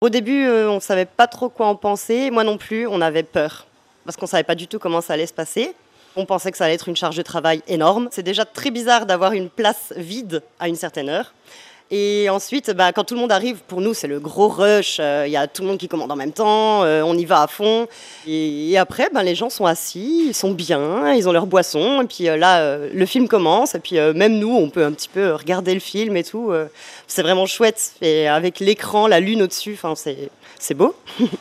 Au début, on savait pas trop quoi en penser. Moi non plus, on avait peur parce qu'on savait pas du tout comment ça allait se passer. On pensait que ça allait être une charge de travail énorme. C'est déjà très bizarre d'avoir une place vide à une certaine heure. Et ensuite, quand tout le monde arrive, pour nous, c'est le gros rush. Il y a tout le monde qui commande en même temps, on y va à fond. Et après, les gens sont assis, ils sont bien, ils ont leur boisson. Et puis là, le film commence. Et puis même nous, on peut un petit peu regarder le film et tout. C'est vraiment chouette. Et avec l'écran, la lune au-dessus, c'est beau.